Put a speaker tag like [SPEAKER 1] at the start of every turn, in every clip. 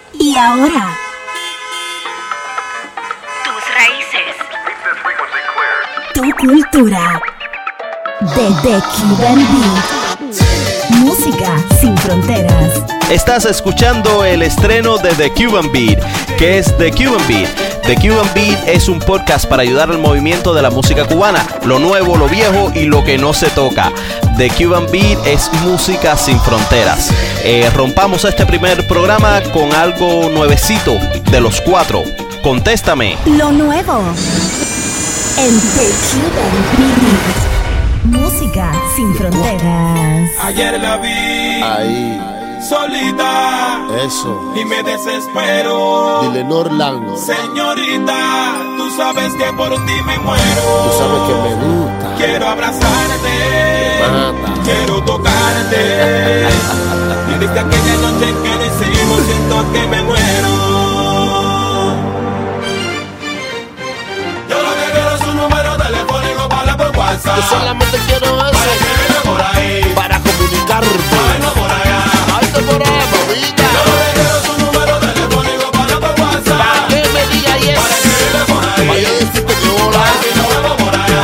[SPEAKER 1] Y ahora,
[SPEAKER 2] Tus raíces.
[SPEAKER 1] tu cultura. The Cuban Beat. Música sin fronteras.
[SPEAKER 3] Estás escuchando el estreno de The Cuban Beat. ¿Qué es The Cuban Beat? The Cuban Beat es un podcast para ayudar al movimiento de la música cubana, lo nuevo, lo viejo y lo que no se toca. The Cuban Beat es música sin fronteras. Rompamos este primer programa con algo nuevecito de los cuatro. Contéstame.
[SPEAKER 1] Lo nuevo en The Cuban Beat. Música sin fronteras.
[SPEAKER 4] Ayer la vi
[SPEAKER 5] Ahí,
[SPEAKER 4] solita
[SPEAKER 5] eso.
[SPEAKER 4] y me desespero.
[SPEAKER 5] Dile Norland,
[SPEAKER 4] Señorita, tú sabes que por ti me
[SPEAKER 5] tú
[SPEAKER 4] muero.
[SPEAKER 5] sabes que me gusta.
[SPEAKER 4] Quiero abrazarte,
[SPEAKER 5] Mata.
[SPEAKER 4] quiero tocarte. Y desde aquella noche que lo hicimos siento que me muero. Yo lo que quiero es un número telefónico para por WhatsApp.
[SPEAKER 5] Yo solamente quiero
[SPEAKER 4] Para
[SPEAKER 5] eso,
[SPEAKER 4] escribirme por ahí,
[SPEAKER 5] para comunicarte.
[SPEAKER 4] bueno por allá.
[SPEAKER 5] Alto por ahí, mamita.
[SPEAKER 4] Yo lo que quiero es un número telefónico para por WhatsApp.
[SPEAKER 5] ¿Para qué me diga y
[SPEAKER 4] Para
[SPEAKER 5] eso?
[SPEAKER 4] escribirme por ahí,
[SPEAKER 5] Para yo decirte que hola.
[SPEAKER 4] si nos vemos por allá.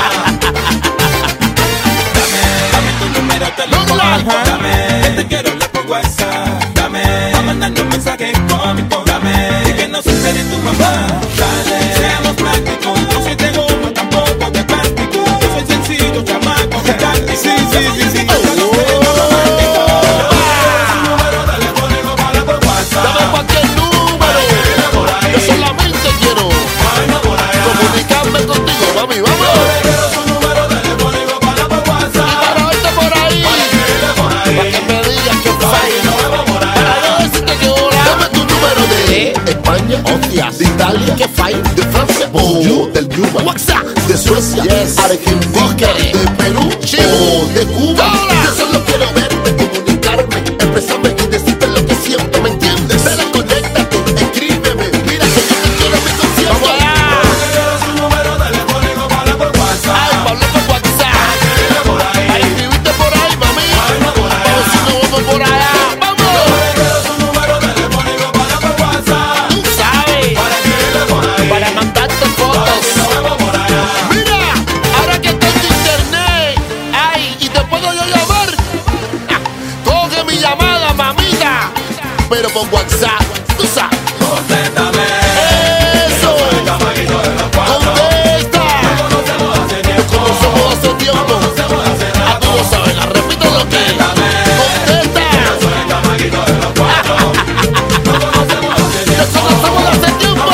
[SPEAKER 4] Dame tu número telefónico, dame, que te quiero hablar por WhatsApp. Dame, pa' mandarte un mensaje cómico, dame, y que no se entere tu mamá. Dale, seamos prácticos, no soy de goma, tampoco de plástico. Yo soy sencillo, chamaco, de táctico. Sí, sí, sí, sí, yo lo tengo romántico. Su número telefónico para por WhatsApp.
[SPEAKER 5] Dame cualquier número.
[SPEAKER 4] Escríbeme por ahí,
[SPEAKER 5] Yo solamente quiero
[SPEAKER 4] bueno por allá.
[SPEAKER 5] comunicarme contigo, mami.
[SPEAKER 4] Yo
[SPEAKER 5] Vamos.
[SPEAKER 4] le quiero su número telefónico para por WhatsApp.
[SPEAKER 5] Para verte por ahí.
[SPEAKER 4] Escríbeme por ahí,
[SPEAKER 5] Para que me digas que
[SPEAKER 4] si nos vemos por
[SPEAKER 5] Para
[SPEAKER 4] allá.
[SPEAKER 5] yo decirte que hola. Dame tu número de España, hostia, de Italia, que fai, de Francia, o del Cuba, WhatsApp, de Suecia, Argentina, de Perú, o de Cuba. Yo solo quiero verte, comunicarme, expresarme y decirte lo que siento, ¿me entiendes? Ven, conéctate, escríbeme, mira que yo te quiero a mi concierto. ¡Vamos allá!
[SPEAKER 4] Yo quiero su número telefónico para por
[SPEAKER 5] Ay,
[SPEAKER 4] WhatsApp.
[SPEAKER 5] para hablar por WhatsApp,
[SPEAKER 4] Escríbeme por ahí,
[SPEAKER 5] para escribirte por ahí, mami.
[SPEAKER 4] bueno por allá.
[SPEAKER 5] Vamos si nos vamos por allá. ¡Vamos!
[SPEAKER 4] Yo le quiero su número telefónico para por WhatsApp.
[SPEAKER 5] Tú sabes,
[SPEAKER 4] Escríbeme por ahí,
[SPEAKER 5] para mandarte fotos.
[SPEAKER 4] si nos vemos por allá.
[SPEAKER 5] Mira, ahora que tengo internet, ay, y te puedo yo llamar. Ah, coge mi llamada, mamita, pero por WhatsApp, tú sabes.
[SPEAKER 4] Contéstame.
[SPEAKER 5] Eso,
[SPEAKER 4] El chamaquito de los cuatro.
[SPEAKER 5] contesta.
[SPEAKER 4] Conocemos hace
[SPEAKER 5] Nos
[SPEAKER 4] tiempo.
[SPEAKER 5] conocemos hace tiempo.
[SPEAKER 4] Conocemos hace
[SPEAKER 5] A
[SPEAKER 4] rato.
[SPEAKER 5] tú lo sabes, la repito lo que contesta.
[SPEAKER 4] Soy el chamaquito de los cuatro. Nos conocemos hace
[SPEAKER 5] Nos
[SPEAKER 4] tiempo.
[SPEAKER 5] conocemos hace tiempo.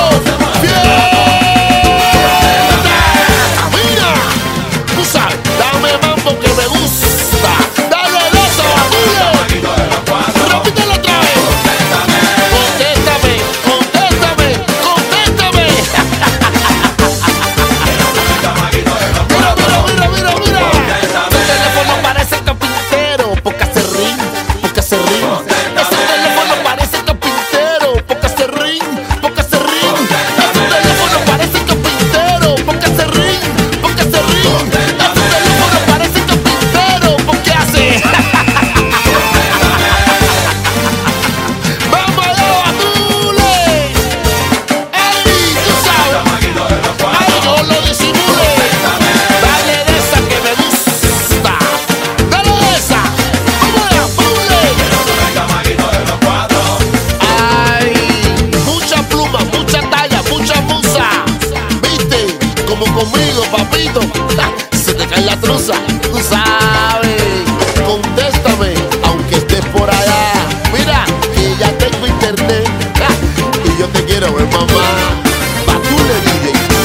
[SPEAKER 5] Fiesta. Mira, tú sabes, dame mambo que me gusta. Dale loco, dale.
[SPEAKER 4] Chamaquito de los cuatro.
[SPEAKER 5] Repítelo otra vez. Contéstame, contéstame, contéstame.
[SPEAKER 4] Chamaquito de los
[SPEAKER 5] Mira,
[SPEAKER 4] cuatro.
[SPEAKER 5] mira, mira, mira, mira. Tu teléfono parece carpintero, porque hace ring, porque hace ring. Ese teléfono parece carpintero, porque hace ring, porque hace ring. Ese teléfono parece carpintero, porque hace ring, porque hace ring. Ese teléfono parece carpintero, porque hace. Vamos allá, Batule. Ey, tú sabes.
[SPEAKER 4] Chamaquito de los cuatro.
[SPEAKER 5] Ay, no lo disimule. Dale de esa que me gusta. Dale de esa. Vamos allá, Batule.
[SPEAKER 4] Soy el chamaquito de los cuatro.
[SPEAKER 5] Ay, mucha pluma, mucha talla, mucha musa. ¿Viste? Como conmigo, papito. Ja, se te cae la truza, tú sabes. Contéstame, aunque estés por allá. Mira, que ya tengo internet. Ja, y yo te quiero ver, mamá. Batule DJ.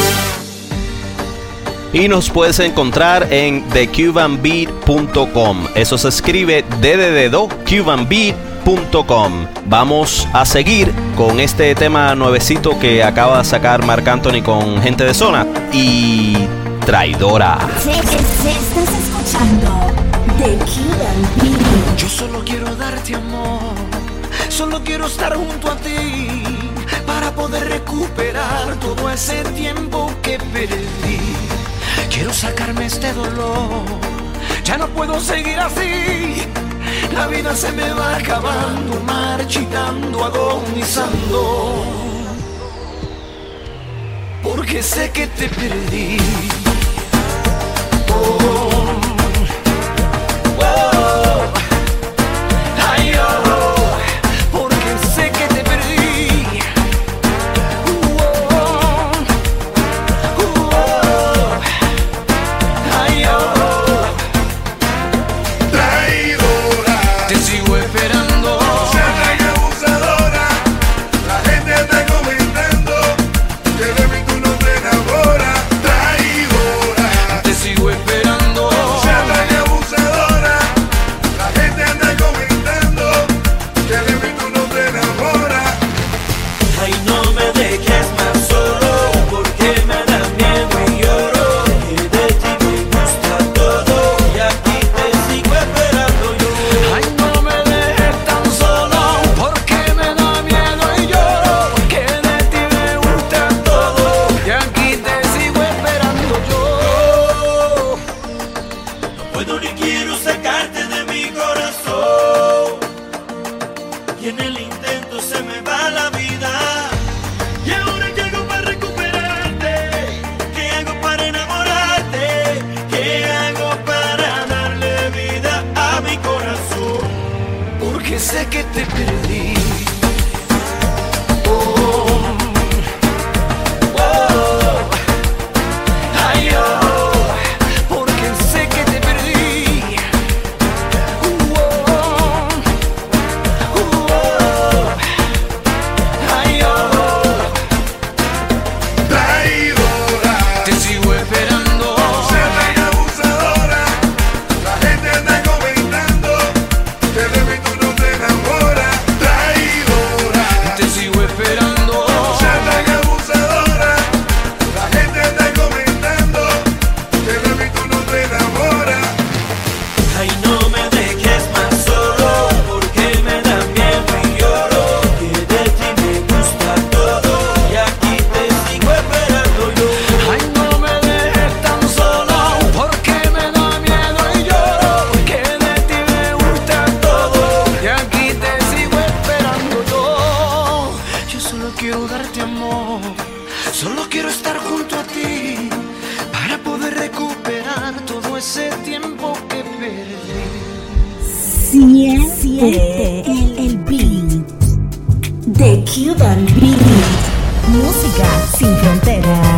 [SPEAKER 3] Y nos puedes encontrar en thecubanbeat.com. Eso se escribe DDD2 cubanbeat.com. Vamos a seguir con este tema nuevecito que acaba de sacar Marc Anthony con Gente de Zona y Traidora.
[SPEAKER 1] Estás escuchando The Cuban Beat.
[SPEAKER 6] Yo solo quiero darte amor, solo quiero estar junto a ti para poder recuperar todo ese tiempo que perdí. Quiero sacarme este dolor, ya no puedo seguir así. la vida se me va acabando, marchitando, agonizando, porque sé que te perdí. Oh, oh, ay, oh, porque sé que te perdí. Oh, oh, ay, oh,
[SPEAKER 5] Traidora,
[SPEAKER 6] te sigo esperando.
[SPEAKER 5] será abusadora. La gente está comentando que de mí tú no te enamoras. Traidora,
[SPEAKER 6] Te sigo esperando.
[SPEAKER 5] será abusadora. La gente anda comentando que de mí tú no te enamoras.
[SPEAKER 4] Ay, no me dejes más solo, porque me da miedo y lloro. Que de ti me gusta todo, y aquí te sigo esperando yo.
[SPEAKER 6] Ay, no me dejes tan solo, porque me da miedo y lloro. Que de ti me gusta todo, y aquí te sigo esperando yo.
[SPEAKER 4] No puedo ni quiero sacarte de mi corazón, y en el intento se me va la vida. ¿Y ahora qué hago para recuperarte? ¿Qué hago para enamorarte? ¿Qué hago para darle vida a mi corazón?
[SPEAKER 6] Porque sé que te perdí. Oh, oh, ay, oh, porque sé que te perdí. Oh, oh, ay, oh,
[SPEAKER 5] Traidora,
[SPEAKER 6] te sigo esperando.
[SPEAKER 5] será abusadora. La gente anda comentando que de mí tú no te enamoras. Traidora,
[SPEAKER 6] Te sigo esperando.
[SPEAKER 5] será abusadora. La gente anda comentando que de mí tú no te enamoras.
[SPEAKER 4] Ay, no me dejes más solo, porque me da miedo y lloro. Que de ti me gusta todo, y aquí te sigo esperando yo.
[SPEAKER 6] Ay, no me dejes tan solo, porque me da miedo y lloro. Que de ti me gusta todo, y aquí te sigo esperando yo. Yo solo quiero darte amor, solo quiero estar junto a ti, para poder recuperar todo ese tiempo que perdí.
[SPEAKER 1] Siente el beat. The Cuban Beat. Música sin fronteras.